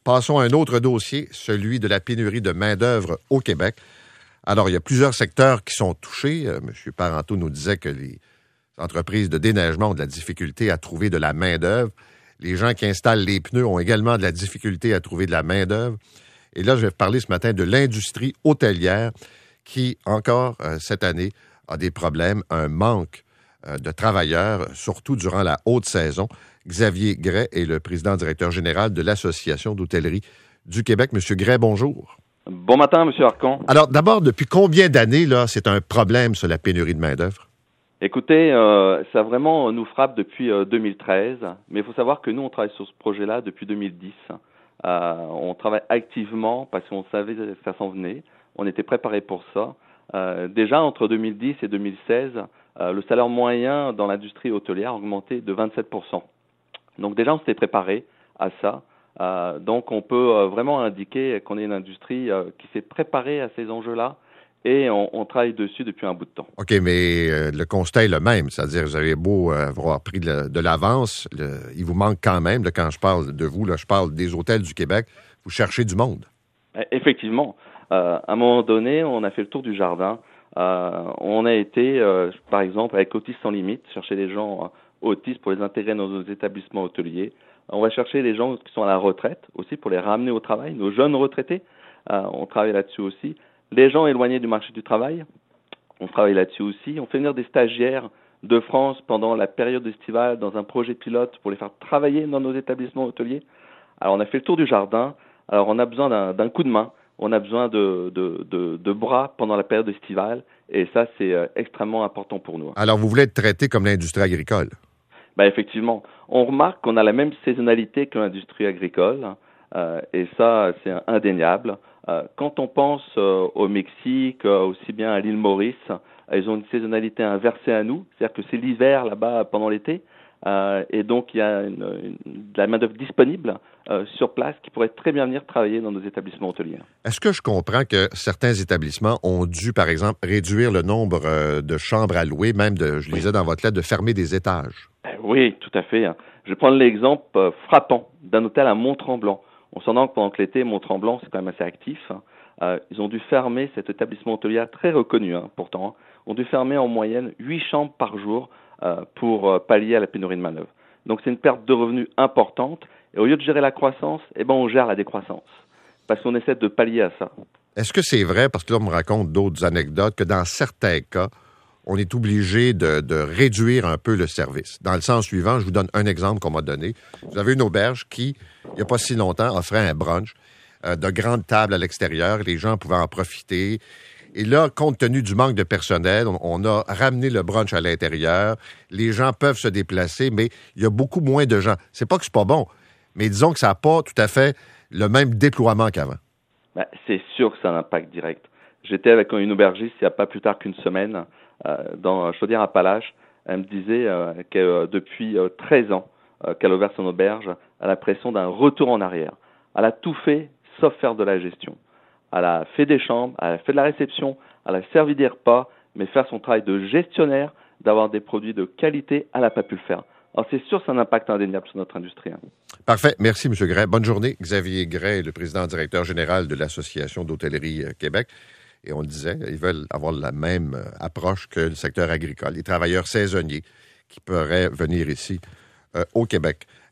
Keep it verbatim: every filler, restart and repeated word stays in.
passons à un autre dossier, celui de la pénurie de main-d'œuvre au Québec. Alors, il y a plusieurs secteurs qui sont touchés. Euh, M. Parenteau nous disait que les entreprises de déneigement ont de la difficulté à trouver de la main-d'œuvre. Les gens qui installent les pneus ont également de la difficulté à trouver de la main-d'œuvre. Et là, je vais parler ce matin de l'industrie hôtelière qui, encore euh, cette année, a des problèmes, un manque euh, de travailleurs, surtout durant la haute saison. Xavier Gray est le président-directeur général de l'Association d'hôtellerie du Québec. Monsieur Gray, bonjour. Bon matin, Monsieur Arcan. Alors, d'abord, depuis combien d'années, là, c'est un problème, ça, la pénurie de main-d'œuvre? Écoutez, euh, ça vraiment nous frappe depuis euh, deux mille treize, mais il faut savoir que nous, on travaille sur ce projet-là depuis deux mille dix. Euh, on travaille activement parce qu'on savait que ça s'en venait. On était préparé pour ça. Euh, déjà, entre deux mille dix et deux mille seize, euh, le salaire moyen dans l'industrie hôtelière a augmenté de vingt-sept pour cent. Donc déjà, on s'était préparé à ça. Euh, donc on peut euh, vraiment indiquer qu'on est une industrie euh, qui s'est préparée à ces enjeux-là et on, on travaille dessus depuis un bout de temps. OK, mais euh, le constat est le même. C'est-à-dire, vous avez beau euh, avoir pris de, de l'avance, le, il vous manque quand même, là, quand je parle de vous, là, je parle des hôtels du Québec, vous cherchez du monde. Effectivement. Euh, à un moment donné, on a fait le tour du jardin. Euh, on a été, euh, par exemple, avec Autistes sans limite, chercher des gens euh, autistes pour les intégrer dans nos établissements hôteliers. On va chercher les gens qui sont à la retraite aussi pour les ramener au travail, nos jeunes retraités. Euh, on travaille là-dessus aussi. Les gens éloignés du marché du travail, on travaille là-dessus aussi. On fait venir des stagiaires de France pendant la période estivale dans un projet pilote pour les faire travailler dans nos établissements hôteliers. Alors on a fait le tour du jardin. Alors on a besoin d'un, d'un coup de main. On a besoin de, de, de, de bras pendant la période estivale. Et ça, c'est euh, extrêmement important pour nous. Alors vous voulez être traité comme l'industrie agricole? Ben effectivement, on remarque qu'on a la même saisonnalité que l'industrie agricole, euh, et ça, c'est indéniable. Euh, quand on pense euh, au Mexique, euh, aussi bien à l'île Maurice, euh, ils ont une saisonnalité inversée à nous, c'est-à-dire que c'est l'hiver là-bas pendant l'été, euh, et donc il y a une, une, de la main-d'œuvre disponible euh, sur place qui pourrait très bien venir travailler dans nos établissements hôteliers. Est-ce que je comprends que certains établissements ont dû, par exemple, réduire le nombre euh, de chambres à louer, même, de, je lisais dans votre lettre, de fermer des étages? Oui, tout à fait. Je vais prendre l'exemple euh, frappant d'un hôtel à Mont-Tremblant. On s'entend que pendant que l'été, Mont-Tremblant, c'est quand même assez actif. Euh, ils ont dû fermer cet établissement hôtelier très reconnu, hein, pourtant. Hein, ont dû fermer en moyenne huit chambres par jour euh, pour euh, pallier à la pénurie de main-d'œuvre. Donc c'est une perte de revenus importante. Et au lieu de gérer la croissance, eh ben on gère la décroissance. Parce qu'on essaie de pallier à ça. Est-ce que c'est vrai, parce que là, on me raconte d'autres anecdotes, que dans certains cas, on est obligé de, de réduire un peu le service. Dans le sens suivant, je vous donne un exemple qu'on m'a donné. Vous avez une auberge qui, il n'y a pas si longtemps, offrait un brunch, euh, de grandes tables à l'extérieur, les gens pouvaient en profiter. Et là, compte tenu du manque de personnel, on, on a ramené le brunch à l'intérieur. Les gens peuvent se déplacer, mais il y a beaucoup moins de gens. C'est pas que c'est pas bon, mais disons que ça n'a pas tout à fait le même déploiement qu'avant. Ben, c'est sûr que ça a un impact direct. J'étais avec une aubergiste il n'y a pas plus tard qu'une semaine euh, dans Chaudière-Appalaches. Elle me disait euh, que euh, depuis euh, treize ans euh, qu'elle a ouvert son auberge, elle a l'impression d'un retour en arrière. Elle a tout fait sauf faire de la gestion. Elle a fait des chambres, elle a fait de la réception, elle a servi des repas, mais faire son travail de gestionnaire, d'avoir des produits de qualité, elle n'a pas pu le faire. Alors c'est sûr que c'est un impact indéniable sur notre industrie. Hein. Parfait. Merci, M. Gray. Bonne journée. Xavier Gray, le président-directeur général de l'Association d'hôtellerie Québec. Et on le disait, ils veulent avoir la même approche que le secteur agricole, les travailleurs saisonniers qui pourraient venir ici euh, au Québec.